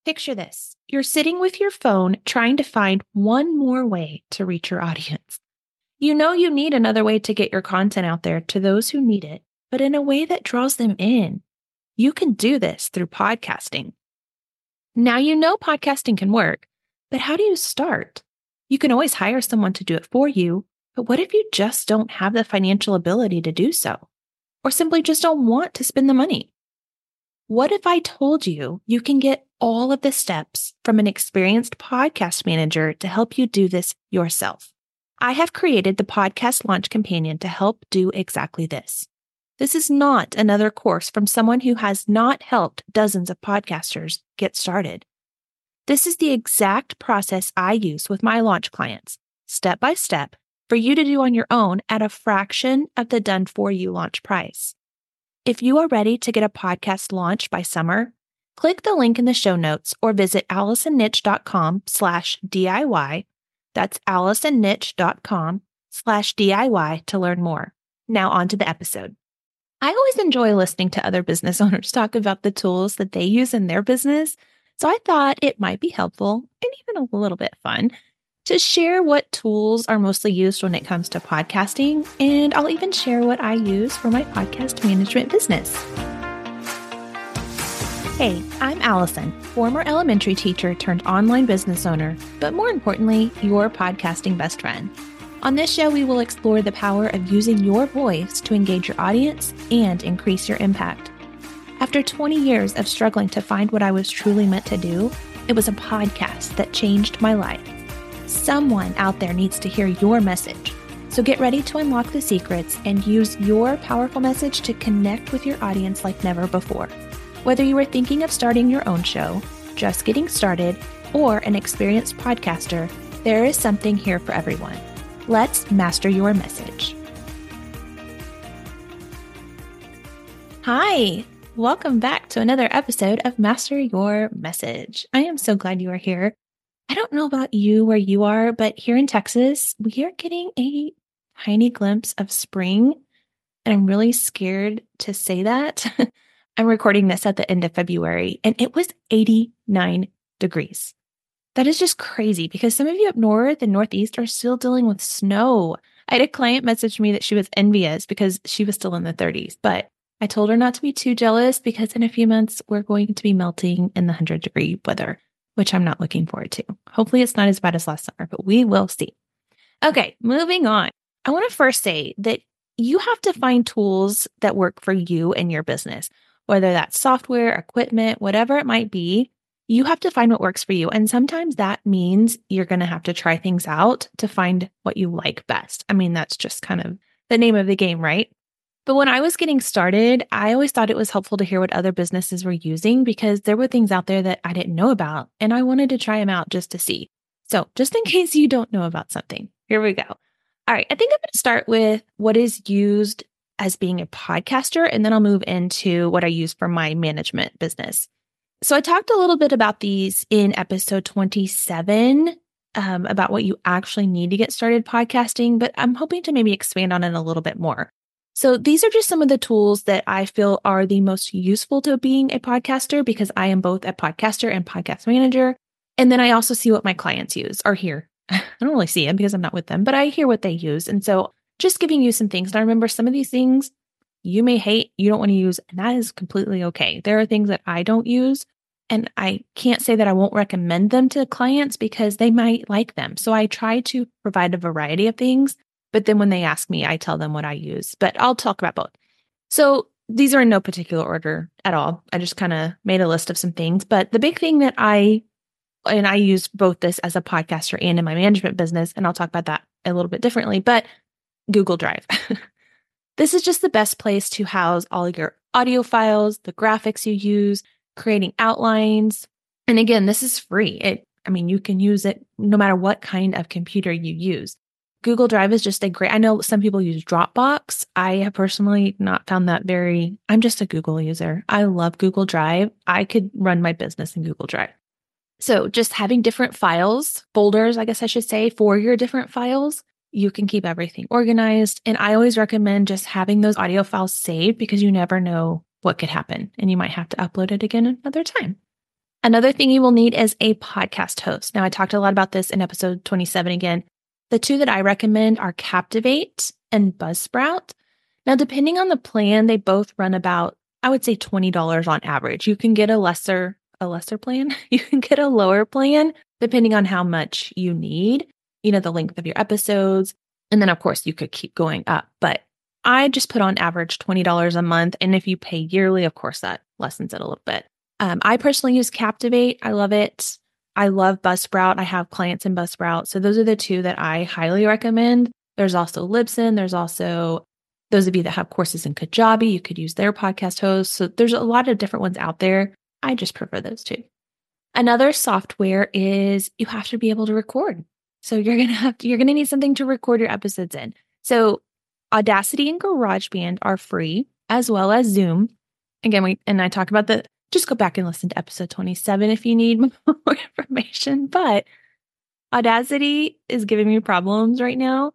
Picture this. You're sitting with your phone trying to find one more way to reach your audience. You know you need another way to get your content out there to those who need it, but in a way that draws them in. You can do this through podcasting. Now you know podcasting can work, but how do you start? You can always hire someone to do it for you, but what if you just don't have the financial ability to do so? Or simply just don't want to spend the money? What if I told you you can get all of the steps from an experienced podcast manager to help you do this yourself? I have created the Podcast Launch Companion to help do exactly this. This is not another course from someone who has not helped dozens of podcasters get started. This is the exact process I use with my launch clients, step by step, for you to do on your own at a fraction of the done-for-you launch price. If you are ready to get a podcast launched by summer, click the link in the show notes or visit AllisonNitch.com/DIY. That's AllisonNitch.com/DIY to learn more. Now on to the episode. I always enjoy listening to other business owners talk about the tools that they use in their business, so I thought it might be helpful and even a little bit fun to share what tools are mostly used when it comes to podcasting, and I'll even share what I use for my podcast management business. Hey, I'm Allison, former elementary teacher turned online business owner, but more importantly, your podcasting best friend. On this show, we will explore the power of using your voice to engage your audience and increase your impact. After 20 years of struggling to find what I was truly meant to do, it was a podcast that changed my life. Someone out there needs to hear your message. So get ready to unlock the secrets and use your powerful message to connect with your audience like never before. Whether you are thinking of starting your own show, just getting started, or an experienced podcaster, there is something here for everyone. Let's master your message. Hi, welcome back to another episode of Master Your Message. I am so glad you are here. I don't know about you where you are, but here in Texas, we are getting a tiny glimpse of spring, and I'm really scared to say that. I'm recording this at the end of February, and it was 89 degrees. That is just crazy because some of you up north and northeast are still dealing with snow. I had a client message me that she was envious because she was still in the 30s, but I told her not to be too jealous because in a few months, we're going to be melting in the 100-degree weather, which I'm not looking forward to. Hopefully it's not as bad as last summer, but we will see. Okay, moving on. I want to first say that you have to find tools that work for you and your business, whether that's software, equipment, whatever it might be. You have to find what works for you. And sometimes that means you're going to have to try things out to find what you like best. I mean, that's just kind of the name of the game, right? But when I was getting started, I always thought it was helpful to hear what other businesses were using because there were things out there that I didn't know about, and I wanted to try them out just to see. So just in case you don't know about something, here we go. All right, I think I'm going to start with what is used as being a podcaster, and then I'll move into what I use for my management business. So I talked a little bit about these in episode 27, about what you actually need to get started podcasting, but I'm hoping to maybe expand on it a little bit more. So these are just some of the tools that I feel are the most useful to being a podcaster because I am both a podcaster and podcast manager. And then I also see what my clients use or hear. I don't really see them because I'm not with them, but I hear what they use. And so just giving you some things. Now remember, some of these things you may hate, you don't want to use, and that is completely okay. There are things that I don't use, and I can't say that I won't recommend them to clients because they might like them. So I try to provide a variety of things, but then when they ask me, I tell them what I use, but I'll talk about both. So these are in no particular order at all. I just kind of made a list of some things, but the big thing that I use both this as a podcaster and in my management business, and I'll talk about that a little bit differently, but Google Drive. This is just the best place to house all your audio files, the graphics you use, creating outlines. And again, this is free. You can use it no matter what kind of computer you use. Google Drive is just I know some people use Dropbox. I have personally not found that I'm just a Google user. I love Google Drive. I could run my business in Google Drive. So just having different files, folders, I guess I should say, for your different files, you can keep everything organized. And I always recommend just having those audio files saved because you never know what could happen and you might have to upload it again another time. Another thing you will need is a podcast host. Now, I talked a lot about this in episode 27 again. The two that I recommend are Captivate and Buzzsprout. Now, depending on the plan, they both run about, I would say $20 on average. You can get a lesser plan. You can get a lower plan depending on how much you need, the length of your episodes. And then of course you could keep going up, but I just put on average $20 a month. And if you pay yearly, of course that lessens it a little bit. I personally use Captivate. I love it. I love Buzzsprout. I have clients in Buzzsprout. So those are the two that I highly recommend. There's also Libsyn. There's also those of you that have courses in Kajabi, you could use their podcast host. So there's a lot of different ones out there. I just prefer those two. Another software is you have to be able to record. So you're going to need something to record your episodes in. So Audacity and GarageBand are free, as well as Zoom. Again, I talked about just go back and listen to episode 27 if you need more information. But Audacity is giving me problems right now.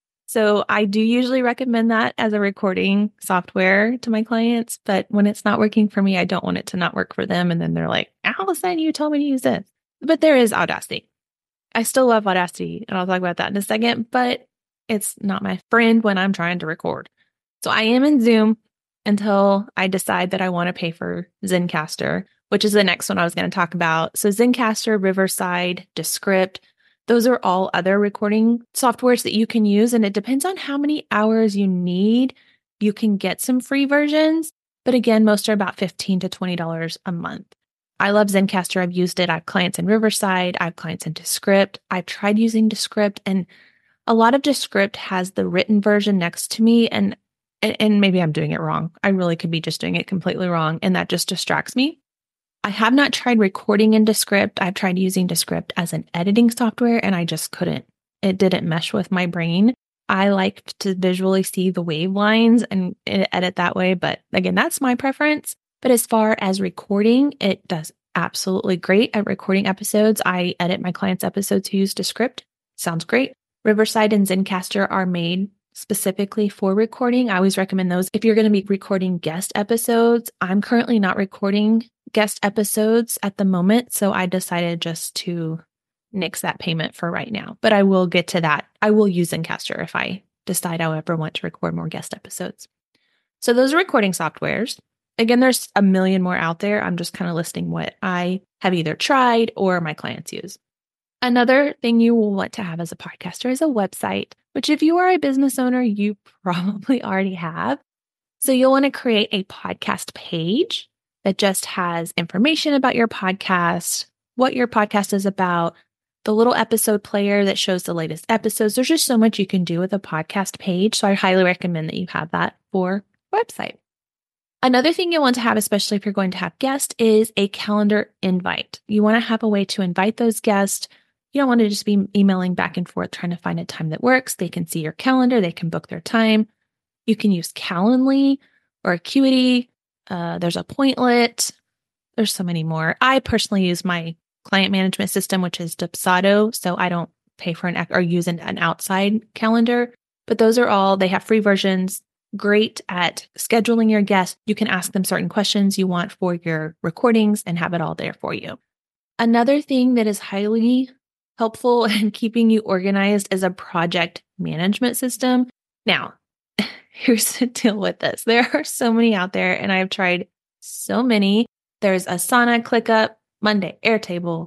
So I do usually recommend that as a recording software to my clients. But when it's not working for me, I don't want it to not work for them. And then they're like, Allison, you told me to use this. But there is Audacity. I still love Audacity, and I'll talk about that in a second, but it's not my friend when I'm trying to record. So I am in Zoom until I decide that I want to pay for Zencastr, which is the next one I was going to talk about. So Zencastr, Riverside, Descript, those are all other recording softwares that you can use. And it depends on how many hours you need. You can get some free versions, but again, most are about $15 to $20 a month. I love Zencastr. I've used it. I have clients in Riverside. I have clients in Descript. I've tried using Descript, and a lot of Descript has the written version next to me, and maybe I'm doing it wrong. I really could be just doing it completely wrong, and that just distracts me. I have not tried recording in Descript. I've tried using Descript as an editing software, and I just couldn't. It didn't mesh with my brain. I like to visually see the wave lines and edit that way, but again, that's my preference. But as far as recording, it does absolutely great at recording episodes. I edit my clients' episodes who use Descript. Sounds great. Riverside and Zencastr are made specifically for recording. I always recommend those if you're going to be recording guest episodes. I'm currently not recording guest episodes at the moment, so I decided just to nix that payment for right now. But I will get to that. I will use Zencastr if I decide I ever want to record more guest episodes. So those are recording softwares. Again, there's a million more out there. I'm just kind of listing what I have either tried or my clients use. Another thing you will want to have as a podcaster is a website, which if you are a business owner, you probably already have. So you'll want to create a podcast page that just has information about your podcast, what your podcast is about, the little episode player that shows the latest episodes. There's just so much you can do with a podcast page. So I highly recommend that you have that for a website. Another thing you'll want to have, especially if you're going to have guests, is a calendar invite. You want to have a way to invite those guests. You don't want to just be emailing back and forth trying to find a time that works. They can see your calendar. They can book their time. You can use Calendly or Acuity. There's Appointlet. There's so many more. I personally use my client management system, which is Dubsado, so I don't pay for or use an outside calendar. But those are all, they have free versions. Great at scheduling your guests. You can ask them certain questions you want for your recordings and have it all there for you. Another thing that is highly helpful in keeping you organized is a project management system. Now, here's the deal with this. There are so many out there, and I've tried so many. There's Asana, ClickUp, Monday, Airtable.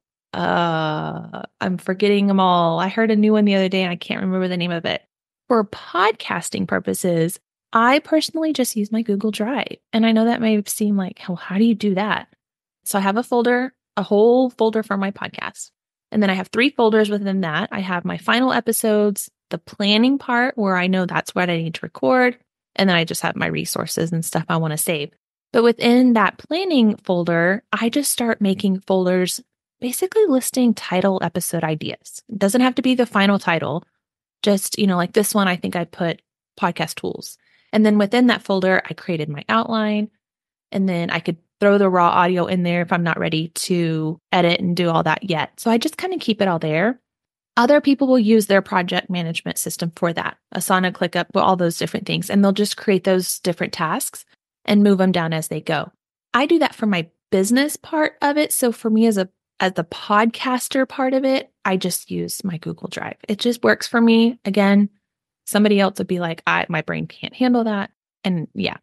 I'm forgetting them all. I heard a new one the other day, and I can't remember the name of it. For podcasting purposes, I personally just use my Google Drive. And I know that may seem like, well, how do you do that? So I have a whole folder for my podcast. And then I have 3 folders within that. I have my final episodes, the planning part where I know that's what I need to record. And then I just have my resources and stuff I want to save. But within that planning folder, I just start making folders basically listing title episode ideas. It doesn't have to be the final title. Just, like this one, I think I put podcast tools. And then within that folder, I created my outline, and then I could throw the raw audio in there if I'm not ready to edit and do all that yet. So I just kind of keep it all there. Other people will use their project management system for that. Asana, ClickUp, all those different things. And they'll just create those different tasks and move them down as they go. I do that for my business part of it, so for me as the podcaster part of it, I just use my Google Drive. It just works for me. Again, somebody else would be like, my brain can't handle that. And yeah.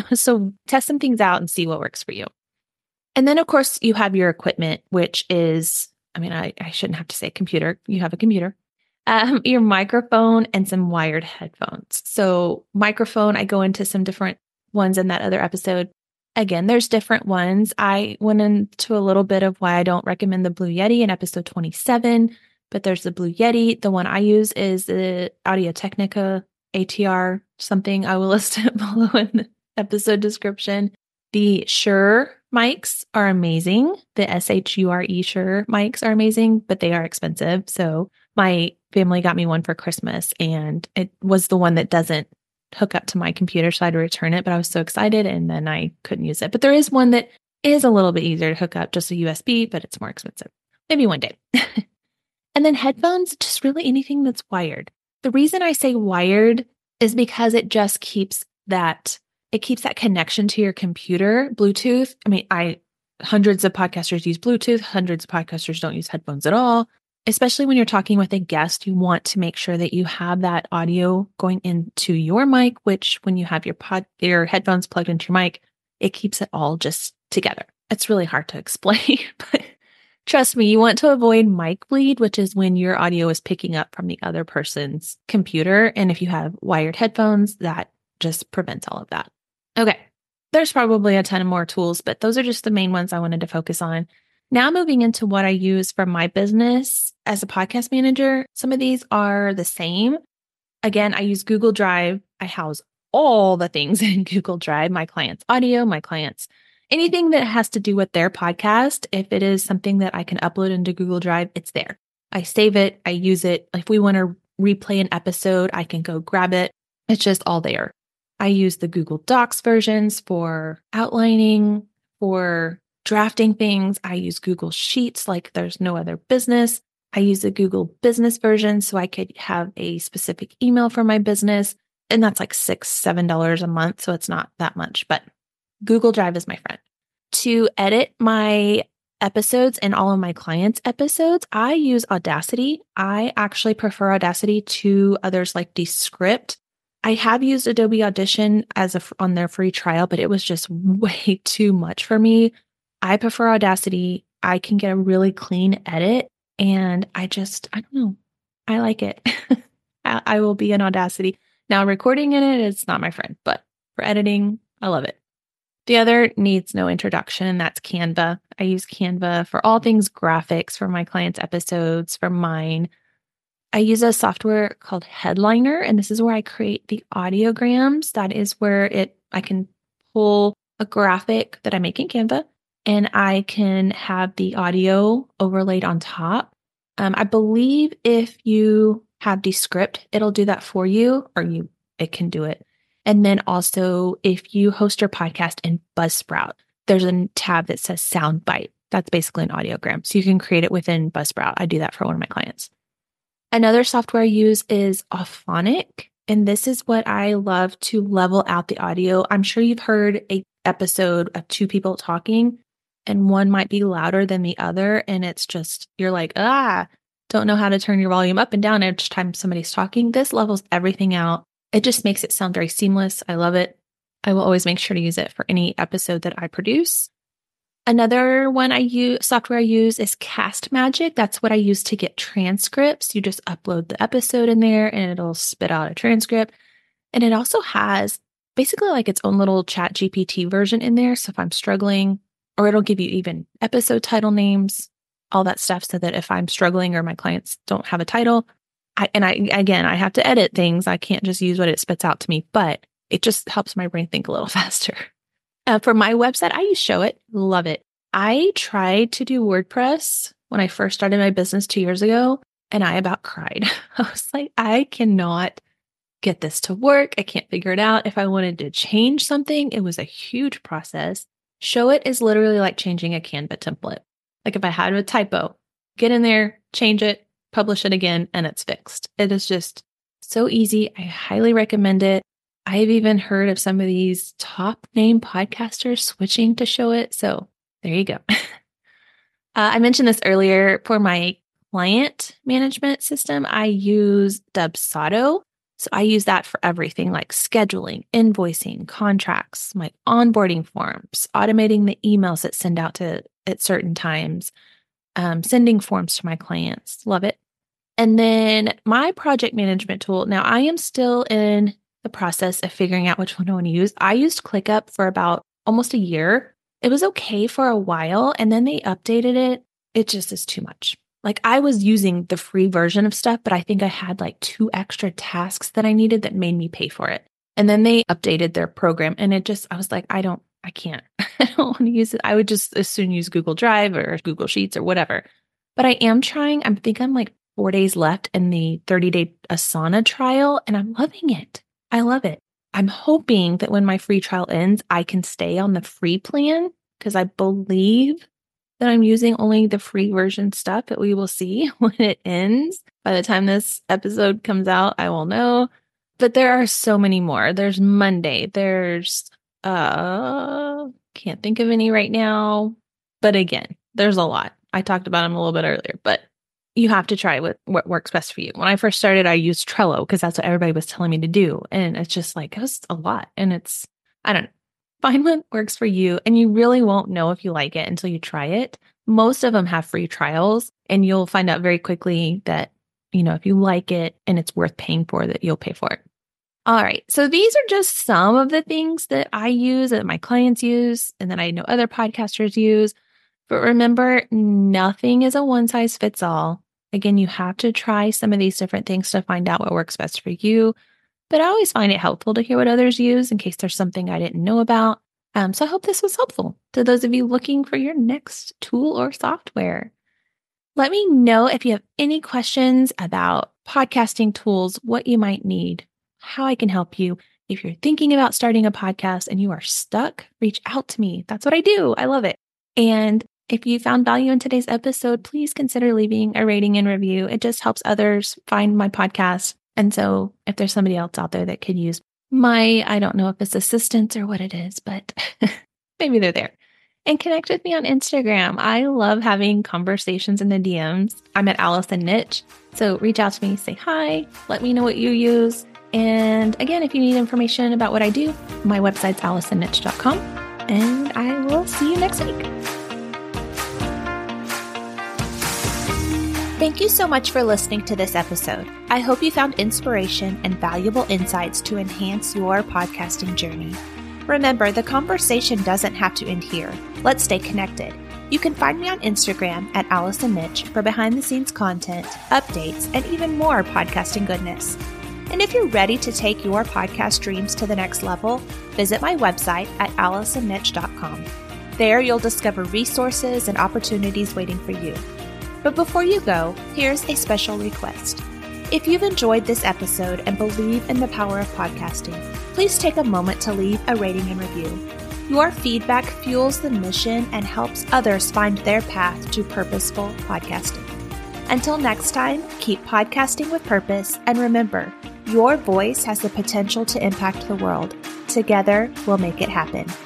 So test some things out and see what works for you. And then, of course, you have your equipment, which is, I shouldn't have to say computer. You have a computer, your microphone, and some wired headphones. So microphone, I go into some different ones in that other episode. Again, there's different ones. I went into a little bit of why I don't recommend the Blue Yeti in episode 27, but there's the Blue Yeti. The one I use is the Audio Technica ATR something. I will list it below in the episode description. The Shure mics are amazing. The SHURE Shure mics are amazing, but they are expensive. So my family got me one for Christmas, and it was the one that doesn't hook up to my computer, so I had to return it, but I was so excited, and then I couldn't use it. But there is one that is a little bit easier to hook up, just a USB, but it's more expensive. Maybe one day. And then headphones, just really anything that's wired. The reason I say wired is because it just keeps that connection to your computer. Bluetooth, hundreds of podcasters use Bluetooth, hundreds of podcasters don't use headphones at all. Especially when you're talking with a guest, you want to make sure that you have that audio going into your mic, which when you have your headphones plugged into your mic, it keeps it all just together. It's really hard to explain, but trust me, you want to avoid mic bleed, which is when your audio is picking up from the other person's computer. And if you have wired headphones, that just prevents all of that. Okay. There's probably a ton of more tools, but those are just the main ones I wanted to focus on. Now moving into what I use for my business as a podcast manager, some of these are the same. Again, I use Google Drive. I house all the things in Google Drive, my clients' audio, anything that has to do with their podcast. If it is something that I can upload into Google Drive, it's there. I save it. I use it. If we want to replay an episode, I can go grab it. It's just all there. I use the Google Docs versions for outlining, for drafting things. I use Google Sheets like there's no other business. I use the Google Business version so I could have a specific email for my business. And that's like $6, $7 a month. So it's not that much, but Google Drive is my friend. To edit my episodes and all of my clients' episodes, I use Audacity. I actually prefer Audacity to others like Descript. I have used Adobe Audition on their free trial, but it was just way too much for me. I prefer Audacity. I can get a really clean edit, and I don't know. I like it. I will be in Audacity. Now, recording in it's not my friend, but for editing, I love it. The other needs no introduction, and that's Canva. I use Canva for all things graphics for my clients' episodes, for mine. I use a software called Headliner, and this is where I create the audiograms. That is where I can pull a graphic that I make in Canva, and I can have the audio overlaid on top. I believe if you have Descript, it'll do that for you, or it can do it. And then also, if you host your podcast in Buzzsprout, there's a tab that says Soundbite. That's basically an audiogram. So you can create it within Buzzsprout. I do that for one of my clients. Another software I use is Auphonic, and this is what I love to level out the audio. I'm sure you've heard an episode of two people talking, and one might be louder than the other, and it's just, you're like, don't know how to turn your volume up and down each time somebody's talking. This levels everything out. It just makes it sound very seamless. I love it. I will always make sure to use it for any episode that I produce. Another software I use is Cast Magic. That's what I use to get transcripts. You just upload the episode in there and it'll spit out a transcript. And it also has basically like its own little Chat GPT version in there. So if I'm struggling, or it'll give you even episode title names, all that stuff, so that if I'm struggling or my clients don't have a title, I have to edit things. I can't just use what it spits out to me, but it just helps my brain think a little faster. For my website, I use Showit. Love it. I tried to do WordPress when I first started my business 2 years ago, and I about cried. I was like, I cannot get this to work. I can't figure it out. If I wanted to change something, it was a huge process. Showit is literally like changing a Canva template. Like if I had a typo, get in there, change it, publish it again, and it's fixed. It is just so easy. I highly recommend it. I've even heard of some of these top name podcasters switching to Showit. So There you go. I mentioned this earlier for my client management system. I use Dubsado. So I use that for everything like scheduling, invoicing, contracts, my onboarding forms, automating the emails that send out to at certain times, sending forms to my clients. Love it. And then my project management tool. Now I am still in the process of figuring out which one I want to use. I used ClickUp for about almost a year. It was okay for a while, and then they updated it. It just is too much. Like I was using the free version of stuff, but I think I had like 2 extra tasks that I needed that made me pay for it. And then they updated their program and I was like, I can't, I don't want to use it. I would just as soon use Google Drive or Google Sheets or whatever. But I am trying. I think I'm like 4 days left in the 30-day Asana trial, and I'm loving it. I love it. I'm hoping that when my free trial ends, I can stay on the free plan because I believe that I'm using only the free version stuff, but we will see when it ends. By the time this episode comes out, I will know. But there are so many more. There's Monday. There's, can't think of any right now. But again, there's a lot. I talked about them a little bit earlier, but you have to try what works best for you. When I first started, I used Trello because that's what everybody was telling me to do. And it's just like, it was a lot. And I don't know. Find what works for you. And you really won't know if you like it until you try it. Most of them have free trials, and you'll find out very quickly that, if you like it and it's worth paying for, that you'll pay for it. All right. So these are just some of the things that I use, that my clients use, and that I know other podcasters use. But remember, nothing is a one size fits all. Again, you have to try some of these different things to find out what works best for you. But I always find it helpful to hear what others use in case there's something I didn't know about. So I hope this was helpful to those of you looking for your next tool or software. Let me know if you have any questions about podcasting tools, what you might need, how I can help you. If you're thinking about starting a podcast and you are stuck, reach out to me. That's what I do. I love it. And if you found value in today's episode, please consider leaving a rating and review. It just helps others find my podcast. And so if there's somebody else out there that could use I don't know if it's assistance or what it is, but maybe they're there. And connect with me on Instagram. I love having conversations in the DMs. I'm at Allison Nitch. So reach out to me, say hi, let me know what you use. And again, if you need information about what I do, my website's AllisonNitch.com. And I will see you next week. Thank you so much for listening to this episode. I hope you found inspiration and valuable insights to enhance your podcasting journey. Remember, the conversation doesn't have to end here. Let's stay connected. You can find me on Instagram at Allison Nitch for behind-the-scenes content, updates, and even more podcasting goodness. And if you're ready to take your podcast dreams to the next level, visit my website at AllisonNitch.com. There you'll discover resources and opportunities waiting for you. But before you go, here's a special request. If you've enjoyed this episode and believe in the power of podcasting, please take a moment to leave a rating and review. Your feedback fuels the mission and helps others find their path to purposeful podcasting. Until next time, keep podcasting with purpose, and remember, your voice has the potential to impact the world. Together, we'll make it happen.